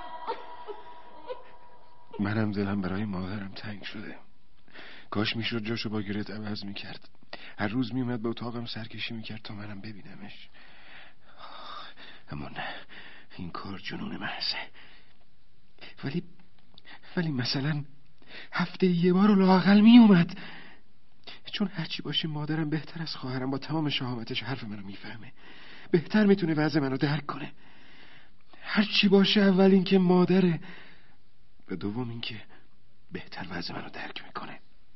منم دلم برای مادرم تنگ شده. کاش میشد جاشو با گرت عوض میکرد. هر روز میومد به اتاقم سرکشی میکرد تا منم ببینمش. اما نه، این کار جنون محضه. ولی ولی مثلا هفته یه بار لااقل میومد، چون هرچی باشه مادرم بهتر از خواهرم با تمام شهامتش حرف منو میفهمه، بهتر میتونه وضع منو درک کنه. هرچی باشه اول این که مادره و دوم این که بهتر وضع منو درک میکنه.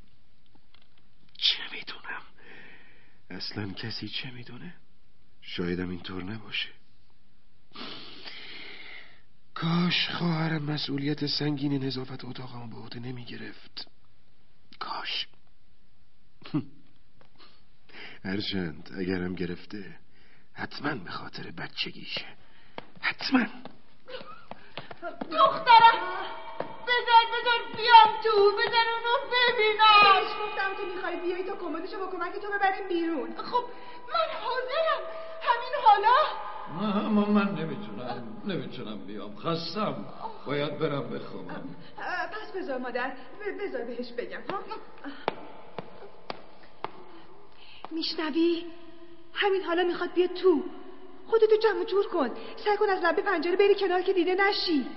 چه میدونم، اصلا کسی چه میدونه؟ شایدم اینطور نباشه. کاش خواهرم مسئولیت سنگین نظافت اتاقمو به عهده نمیگرفت. کاش. هرچند اگرم گرفته حتما به خاطر بچگیشه، حتما. دخترم بذار بذار بیام تو، بذار اونو ببینم. بهش گفتم تو میخوای بیایی تا کمدشو با کمک تو ببریم بیرون. خب من حاضرم همین حالا. نه اما من نمیتونم نمیتونم بیام، خستم، باید برم بخوابم. پس بذار مادر، بذار بهش بگم. میشنوی؟ همین حالا میخواد بیاد تو. خودتو جمع جور کن، سعی کن از لبه پنجره بری کنار که دیده نشی.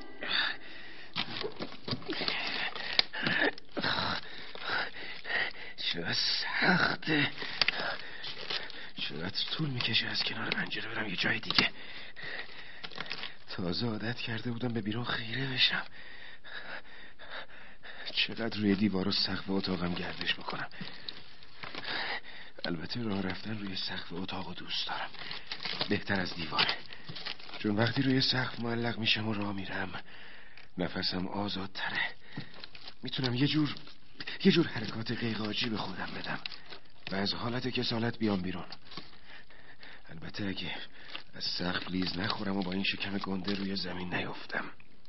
چرا سخته، چقدر طول میکشه از کنار پنجره برم یه جای دیگه. تازه عادت کرده بودم به بیرون خیره بشم. چقدر روی دیوار و سقف اتاقم گردش بکنم. البته راه رفتن روی سقف اتاقو دوست دارم، بهتر از دیواره، چون وقتی روی سقف معلق میشم و راه میرم نفسم آزادتره. میتونم یه جور یه جور حرکات قیقاجی به خودم بدم و از حالت کسالت بیام بیرون. البته اگه از سقف لیز نخورم و با این شکم گنده روی زمین نیفتم.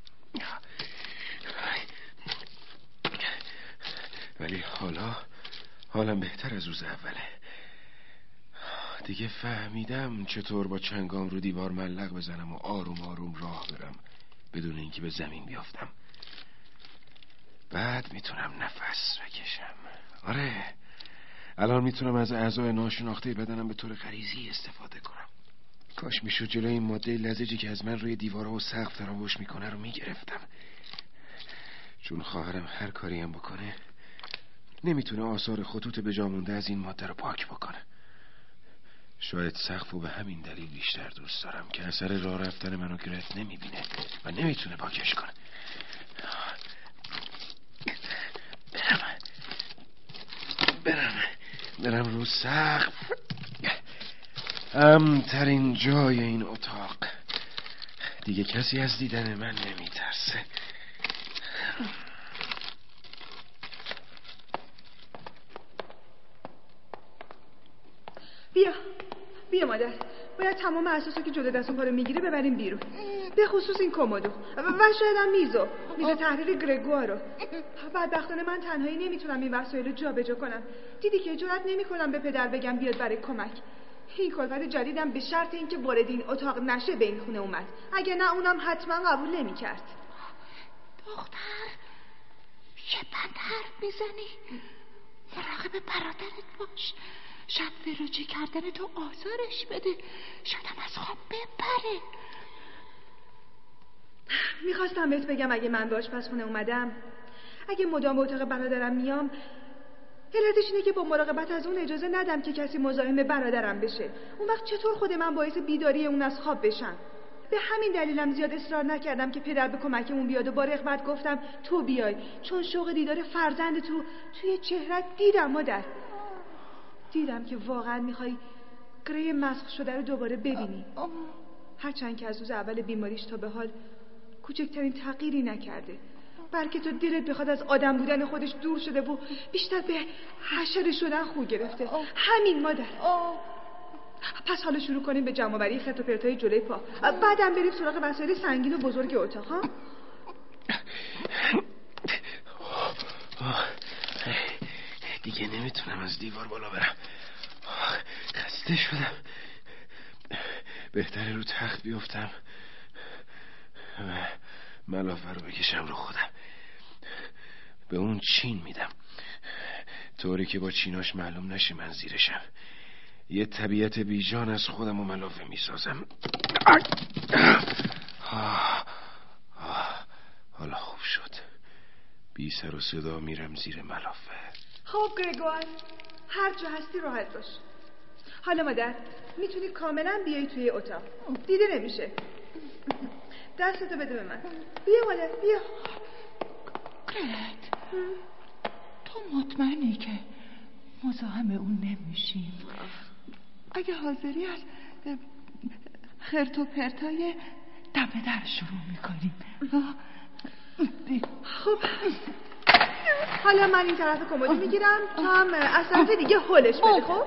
ولی حالا حالم بهتر از روز اوله. دیگه فهمیدم چطور با چنگام رو دیوار ملق بزنم و آروم آروم راه برم بدون اینکه به زمین بیافتم. بعد میتونم نفس بکشم. آره، الان میتونم از اعضای ناشناخته بدنم به طور غریزی استفاده کنم. کاش میشد جلوی این ماده لزجی که از من روی دیوارها و سقف تراوش میکنه رو میگرفتم، چون خواهرم هر کاری هم بکنه نمیتونه آثار خطوط به جا مونده از این ماده رو پاک بکنه. شاید سقفو به همین دلیل بیشتر دوست دارم که اثر راه رفتن منو گرفت نمیبینه و نمیتونه پاکش کنه. برم برم برم رو سقف، امترین جای این اتاق. دیگه کسی از دیدن من نمیترسه. بیا بیا مادر، باید تمام اساسا که جلو دست و پا رو میگیره ببریم بیرون، به خصوص این کمدو و شاید هم میزو میز تحریر گرگوارو. بدبختانه من تنهایی نمیتونم این وسایل رو جابجا کنم. دیدی که جرئت نمیکنم به پدر بگم بیاد برای کمک. این کلفت جدیدم به شرط اینکه وارد این اتاق نشه به این خونه اومد، اگه نه اونم حتما قبول نمیکرد. دختر یه بند حرف میزنی، مراقب برادرت باش، شب وراجی کردن تو آزارش بده، شاید هم از خواب بپره. میخواستم بهت بگم اگه من به آشپزخونه اومدم، اگه مدام به اتاق برادرم میام، علتش اینه که با مراقبت از اون اجازه ندم که کسی مزاحم برادرم بشه. اون وقت چطور خود من باعث بیداری اون از خواب بشم؟ به همین دلیلم زیاد اصرار نکردم که پدر به کمکمون بیاد و با رغبت گفتم تو بیای، چون شوق دیدار فرزند تو توی چهرت دیدم. مادر دیدم که واقعا میخوای گره مسخ شده رو دوباره ببینی، هرچند که از روز اول بیماریش تا به حال کوچکترین تغییری نکرده، بلکه تو دلت بخواد از آدم بودن خودش دور شده و بیشتر به حشره شدن خو گرفته. همین مادر. پس حالا شروع کنیم به جمع آوری خط و پرتای جلوی پا، بعدم بریم سراغ وسایل سنگین و بزرگ اتاق. ها دیگه نمیتونم از دیوار بالا برم، خسته شدم. بهتره رو تخت بیفتم و ملافه رو بکشم رو خودم. به اون چین میدم طوری که با چیناش معلوم نشه من زیرشم. یه طبیعت بیجان از خودم و ملافه میسازم. حالا خوب شد، بی سر و صدا میرم زیر ملافه. خب گرگوار، هر جا هستی راحت باش. حالا مادر میتونی کاملا بیای توی اتاق، دیده نمیشه. دستتو بده به من. بیا مادر بیا. گرت تو مطمئنی که مزاحم اون نمیشیم؟ اگه حاضری از خرت و پرتای دم در شروع میکنیم. خب حالا من این طرف کمدی میگیرم، تو هم از طرف دیگه هولش بده. خب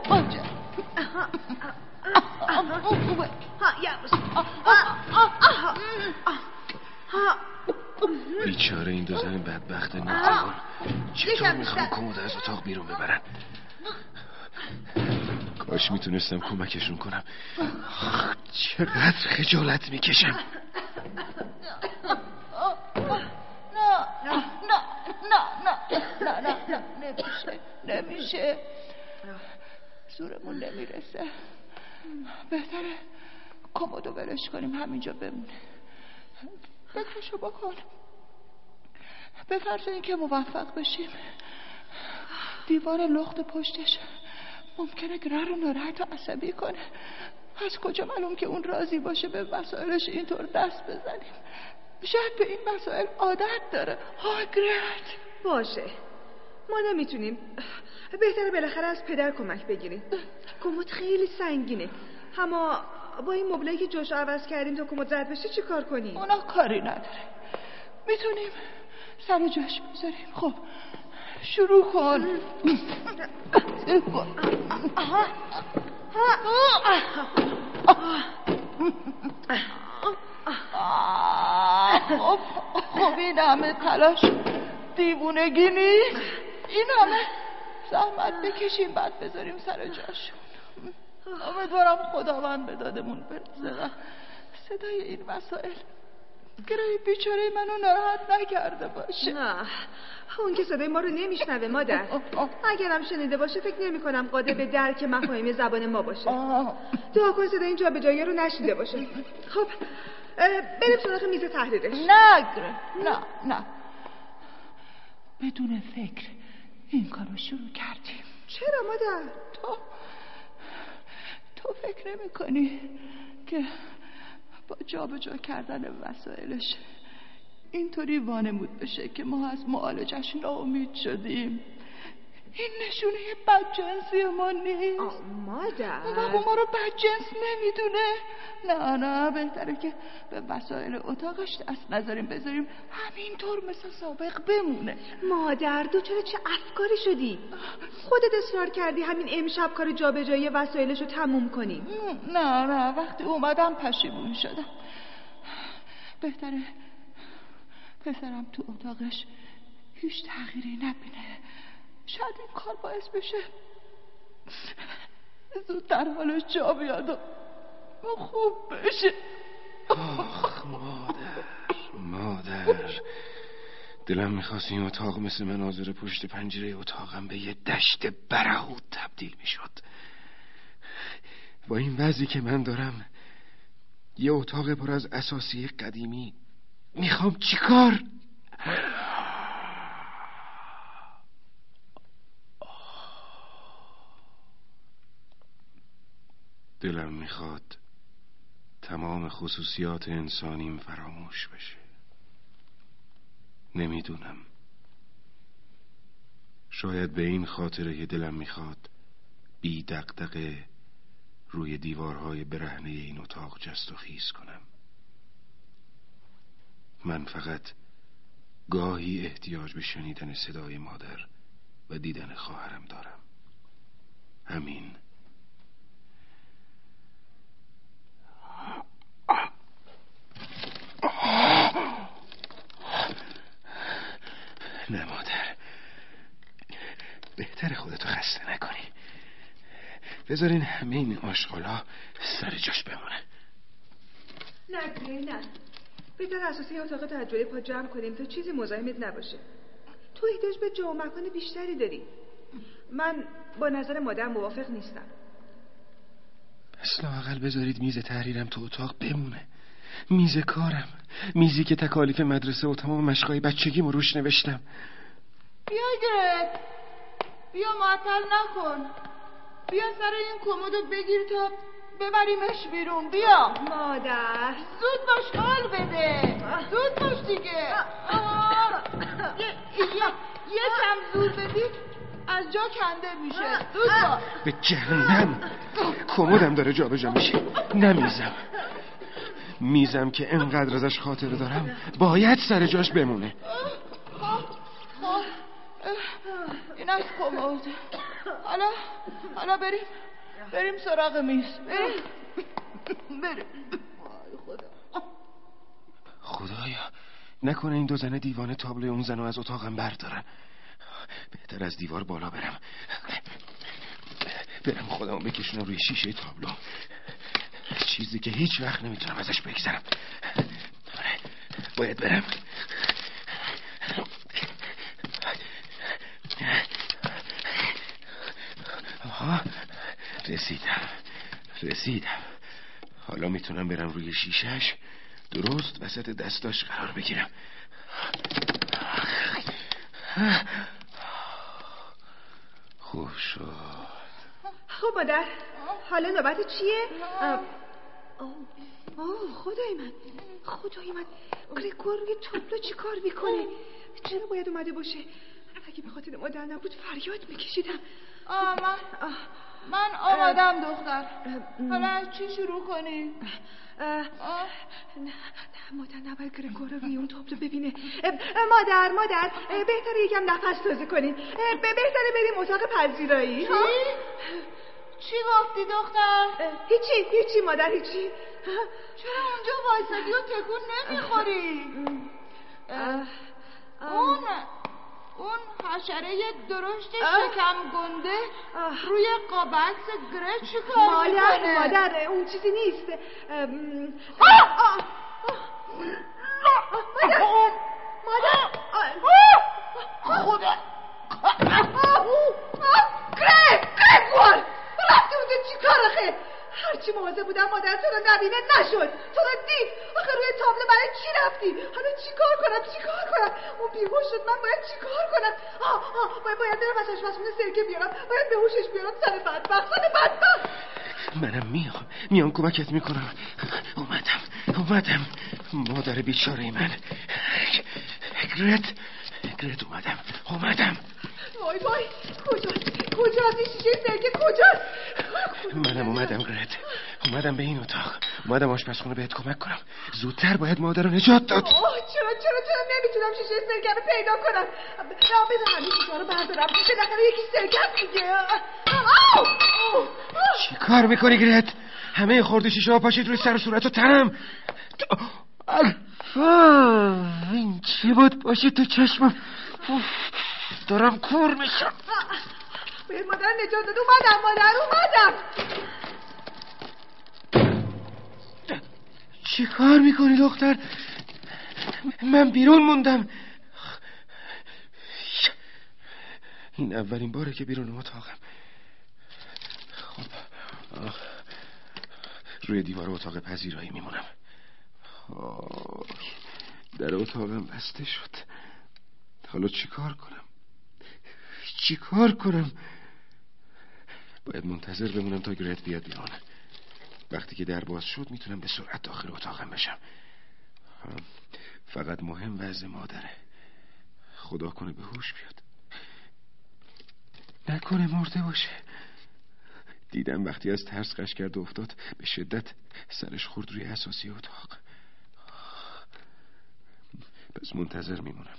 ها یواش. بیچاره این دو زن بدبخت ناتوان چطور میخوام کمد از اتاق بیرون ببرن؟ کاش میتونستم کمکشون کنم. چقدر خجالت میکشم. نه نه نه نه نه نه نه نمیشه نمیشه زورمون نمیرسه. بهتره کمدو ولش کنیم همینجا بمونه. فکرشو بکن. به فرض اینکه موفق بشیم دیوار لخت پشتش ممکنه گره رو ناراحت و عصبی کنه. از کجا معلوم که اون راضی باشه به وسایلش اینطور دست بزنیم؟ شاید به این مسائل عادت داره. ها گرت باشه، ما نمیتونیم. بهتره بالاخره از پدر کمک بگیریم. کمد خیلی سنگینه، اما با این مبلایی که جوش عوض کردیم تا کمد زرد بشه چی کار کنیم؟ اونا کاری نداره، میتونیم سر جاش بذاریم. خب شروع کن. خب خب این همه تلاش دیوونگی نیست. این همه زحمت بکشیم بعد بذاریم سر جاشون. امیدوارم خداوند به دادمون برسه و صدای این مسائل گرای بیچاره منو ناراحت نکرده باشه. نه اون که صدای ما رو نمیشنوه مادر. اگرم شنیده باشه فکر نمی کنم قادر به درک مفاهیم زبان ما باشه. دعا کن صدای این جابجایی رو نشنیده باشه. خب بریم سراغ میز تحریرش. نه نه نه بدون فکر این کارو شروع کردیم. چرا مادر؟ تو تو فکر نمی کنی که با جا به جا کردن وسایلش اینطوری وانمود بشه که ما از معالجش ناامید شدیم؟ این نشونه بدجنسی ما نیست. مادر اون ما رو بدجنس نمیدونه. نه نه بهتره که به وسایل اتاقش دست نذاریم، بذاریم همینطور مثل سابق بمونه. مادر دو چرا چه افکاری شدی؟ خودت اصرار کردی همین امشب کار جابجایی وسایلش رو تموم کنیم. نه نه وقتی اومدم پشیمون شدم. بهتره پسرم تو اتاقش هیچ تغییری نبینه. شاید این کار باعث بشه زودتر حالش جا بیاد و خوب بشه. آخ مادر مادر دلم میخواست این اتاق مثل مناظر پشت پنجره اتاقم به یه دشت برهوت تبدیل میشد. با این وضعی که من دارم یه اتاق پر از اساسی قدیمی میخوام چیکار؟ دلم میخواد تمام خصوصیات انسانیم فراموش بشه. نمیدونم، شاید به این خاطره که دلم میخواد بی دغدغه روی دیوارهای برهنه این اتاق جست و خیز کنم. من فقط گاهی احتیاج به شنیدن صدای مادر و دیدن خواهرم دارم. همین. نه مادر، بهتر خودتو خسته نکنی. بذارین همه این آشغالا سر جاش بمونه. نه نه بهتر اساسی اتاق تجربه پا جمع کنیم تا چیزی مزاحمت نباشه. تو احتیاج به جا و مکان بیشتری داری. من با نظر مادر موافق نیستم. پس لااقل بذارید میز تحریرم تو اتاق بمونه. میز کارم، میزی که تکالیف مدرسه و تمام مشقای بچگیمو روش نوشتم. بیا گرت، بیا معطل نکن. بیا سر این کمدو بگیر تا ببریمش بیرون. بیا مادر زود باش، حال بده. زود باش دیگه. یه, یه, یه کم زور بدی از جا کنده میشه. زود باش. به جهنم، کمدم داره جا به جا میشه. نمیزم میزم که انقدر ازش خاطره دارم باید سر جاش بمونه. این از کمد. حالا حالا بریم بریم سراغ میز. بریم بریم. خدایا نکنه این دو زن دیوانه تابلوی اون زنو از اتاقم بردارن. بهتر از دیوار بالا برم برم خودمو بکشونم روی شیشه تابلو، چیزی که هیچ وقت نمیتونم ازش بگذرم. باید برم. آها رسیدم رسیدم حالا میتونم برم روی شیشهش درست وسط دستاش قرار بگیرم. خوب شد. خب مادر حالا نوبت چیه؟ اوه خدای من خدای من گریگور روی تابلو چی کار میکنه؟ چرا باید اومده باشه؟ اگه به خاطر مادر نبود فریاد میکشیدم. آه من من آمادم دختر. حالا از چی شروع کنی؟ نه مادر نباید گریگور روی اون تابلو ببینه. مادر مادر بهتره یکم نفس تازه کنین. بهتره بریم اتاق پذیرایی. چی؟ چی گفتی دختر؟ هیچی هیچی مادر هیچی. چرا اونجا وایسادی و تکون نمیخوری؟ اون اون حشره درشت شکم گنده روی قابعکس گره چی کار میکنه؟ مادر اون چیزی نیست. مادر مادر خدا گره گره رفتی اونجا چی کار آخه؟ هرچی مواظب بودم مادر تو رو نبینه نشد. تو رو دید. آخه روی تابلو برای چی رفتی؟ حالا چی کار کنم چی کار کنم؟ اون بیهوش شد، من باید چی کار کنم؟ آه آه باید باید برم از آشپزخونه سرکه بیارم. باید به هوشش بیارم. سر بدبخت سر بدبخت. منم میام میام کمکت میکنم. اومدم اومدم مادر بیچاره من. گرت گرت اومدم اومدم. وای وای کجاست کجاست این شیشه سرکه کجاست؟ منم اومدم گرت، اومدم به این اتاق، اومدم آشپزخونه بهت کمک کنم. زودتر باید مادر رو نجات داد. آه چرا چرا چرا نمیتونم شیشه سرکه رو پیدا کنم؟ را بذار همین شیشه رو بردارم، بالاخره یکی سرکه دیگه. چی کار میکنی گرت؟ همه خورده شیشه ها پاشید روی سر و صورت و تنم. این چی بود باشه تو چشمم؟ دارم کور میشم. به مادر نجات داد. اومدم مادر اومدم. چی کار میکنی دختر؟ من بیرون موندم. این اولین باره که بیرون اتاقم. خب روی دیوار اتاق پذیرایی میمونم. در اتاقم بسته شد. حالا چی کار کنم؟ چی کار کنم؟ باید منتظر بمونم تا گرت بیاد بیرون. وقتی که در باز شد میتونم به سرعت داخل اتاقم بشم. فقط مهم وضع مادره. خدا کنه به هوش بیاد، نکنه مرده باشه. دیدم وقتی از ترس قش کرد و افتاد به شدت سرش خورد روی اساسی اتاق. پس منتظر میمونم.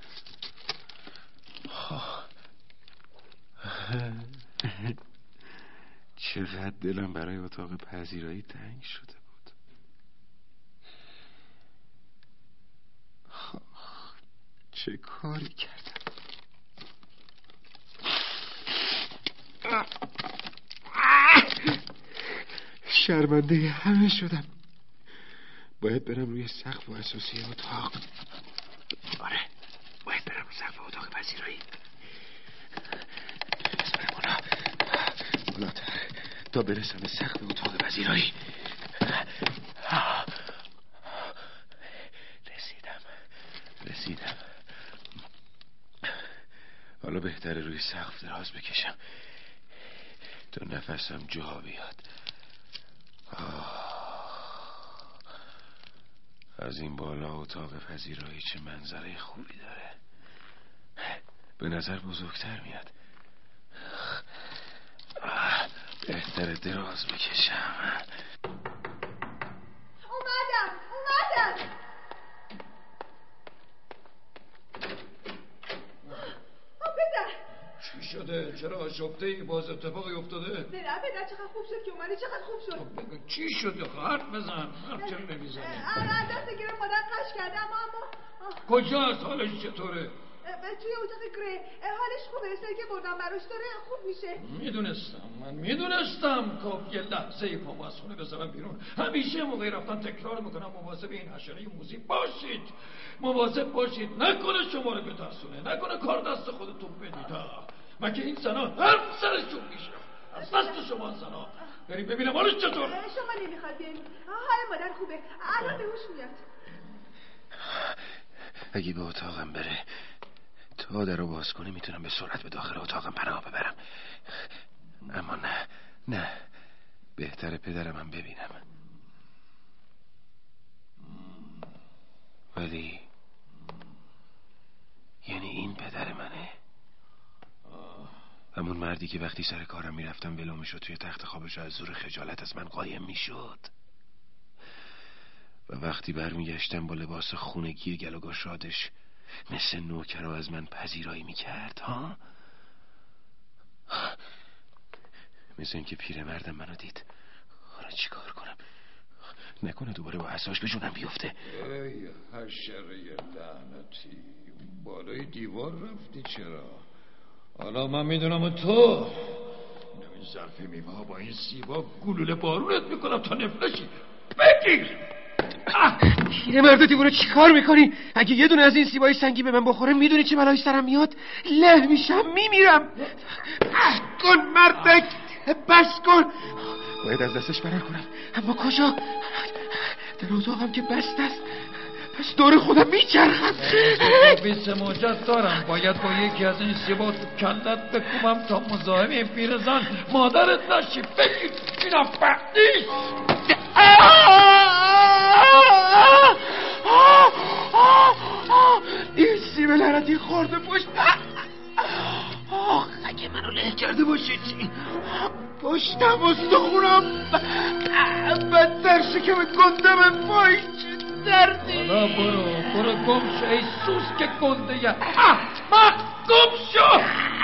چقدر دلم برای اتاق پذیرایی تنگ شده بود. چه کاری کردم؟ شرمنده همه شدم. باید برم روی سقف و اساسی اتاق. آره باید برم روی سقف اتاق پذیرایی. بس برم اونا بالاتر تا برسم به سقف اتاق پذیرایی. رسیدم رسیدم حالا بهتره روی سقف دراز بکشم تا نفسم جا بیاد. از این بالا اتاق پذیرایی چه منظره خوبی داره. به نظر بزرگتر میاد. بهتره دراز بکشم. اومدم اومدم. پدر چی شده؟ چرا آشفته ای؟ باز اتفاقی افتاده؟ نه پدر چقدر خوب شد که اومده. چقدر خوب شد. بگو چی شده؟ حرف بزن. حرف چرا نمیزنی؟ از دست گرفت مادر قش کرده اما اما کجاست؟ حالش چطوره؟ توی اتاق گره. حالش خوبه. سرکه بردم براش داره خوب میشه. میدونستم من میدونستم. خب یه لحظه پامو از خونه بذارم بیرون. همیشه موقعی رفتن تکرار میکنم مواظب این حشره موزی باشید، مواظب باشید، نکنه شما رو بترسونه، نکنه کار دست خودتون بدید. مگه این زنا حرف سرشون میشه از دست شما زنا. بریم ببینم حالش چطور. شما نمیخواد بیایید. حال مادر خوبه الان به هوش میاد. اگه به اتاقم بره تا در رو باز کنه میتونم به سرعت به داخل اتاقم پناه ببرم. اما نه نه بهتره پدرمم ببینم. ولی یعنی این پدر منه؟ همون مردی که وقتی سر کارم میرفتم ولو میشد توی تخت خوابش از زور خجالت از من قایم میشد و وقتی برمیگشتم با لباس خونگی گل و گشادش مثل نوکرا از من پذیرایی میکرد. ها مثل اینکه پیرمردم منو دید. حالا چی کار کنم؟ نکنه دوباره با عصاش به جونم بیفته. ای حشره لعنتی، بالای دیوار رفتی چرا؟ حالا من میدونم تو این ظرف میوه ها با این سیبا گلوله بارونت میکنم تا نفلشی. بگیر. پیره مرد دیوونه چی کار میکنی؟ اگه یه دونه از این سیبای سنگی به من بخوره میدونی چه بلایی سرم میاد؟ له میشم میمیرم. بس کن مردک، بس کن. باید از دستش فرار کنم اما کجا؟ در اتاقم که بست است. پس دور خودم میچرخم. بیس موجت دارم. باید با یکی از این سیبا تو کلت بکوبم تا مزاحم این پیرزن مادرت نشی. بگیر اینا فقدیست. این سیب لعنتی خورده پشت. ول کرده باشید. پشتم استخونم بدتر شکم گندم پای دردی. حالا برو برو گم شو ای سوسک گنده یه احمق، گم شو.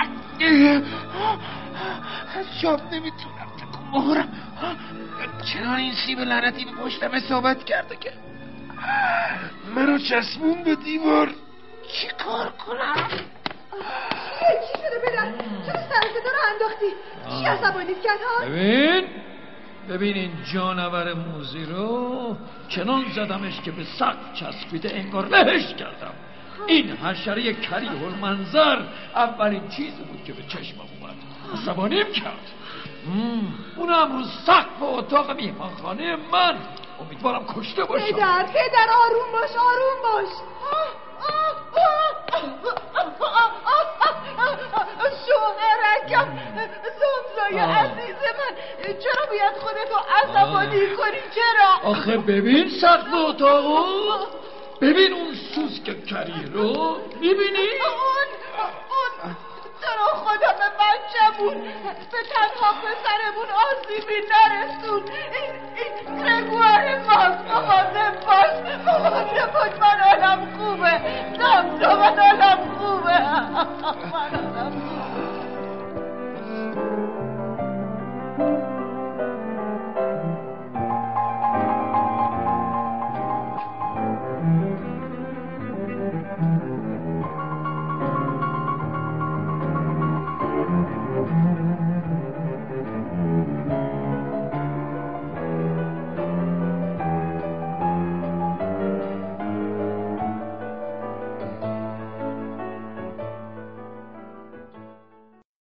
شاب نمیتونم تکون بخورم، چنان این سیب لعنتی به پشتم اصابت کرده که منو چسبون به دیوار. چی کار کنم؟ چی شده پدر؟ چرا سر صدا رو انداختی؟ چی عصبانیت کرد ها؟ ببین ببین این جانور موزی رو چنان زدمش که به سقف چسبیده، انگار لهش کردم. این حشره کریه المنظر اولین چیزی بود که به چشمم اومد، عصبانیم کرد. اونم رو سقف اتاق میهمانخانه من. امیدوارم کشته باشم. پدر پدر آروم باش آروم باش. شوهرکم زمزای عزیز من، چرا باید خودتو عصبانی کنی؟ چرا؟ آخه ببین سقف اتاقو، ببین اون سوسک کری رو میبینی؟ اون اون چرا خدا به بچه‌مون، به تنها پسرمون آسیبی نرسون. این این گرگوار ما